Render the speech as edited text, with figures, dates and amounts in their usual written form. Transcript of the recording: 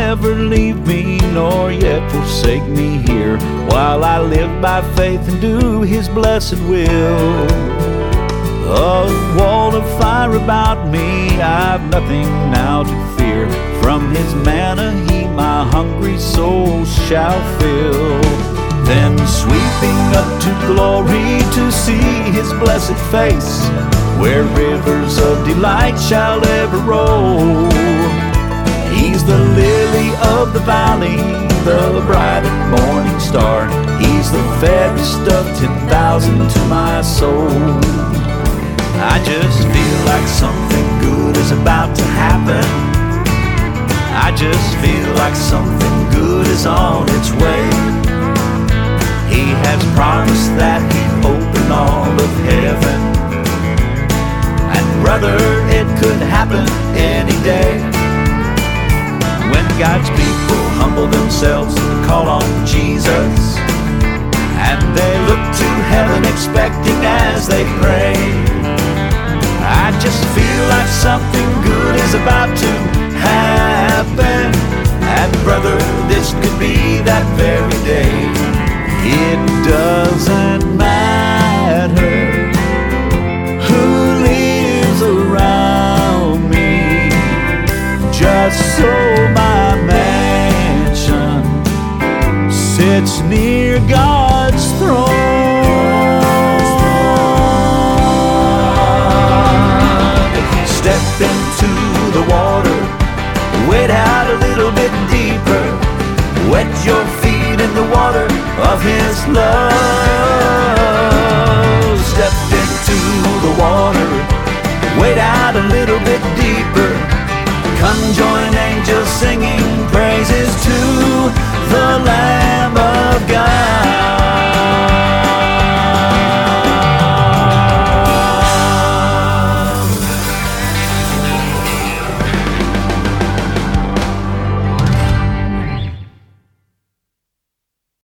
never leave me, nor yet forsake me here, while I live by faith and do His blessed will. A wall of fire about me, I've nothing now to fear. From His manna He my hungry soul shall fill. Then sweeping up to glory to see His blessed face, where rivers of delight shall ever roll. He's the lily of the valley, the bright and morning star. He's the fairest of 10,000 to my soul. I just feel like something good is about to happen. I just feel like something good is on its way. He has promised that He'd open all of heaven, and brother, it could happen any day. When God's people humble themselves and call on Jesus, and they look to heaven expecting as they pray, I just feel like something good is about to happen. And brother, this could be that very day. It doesn't matter who lives around me, just so my mansion sits near God's throne. Step into the water, wade out a little bit deeper, wet your feet in the water of His love. Step into the water, wade out a little bit deeper, come join angels singing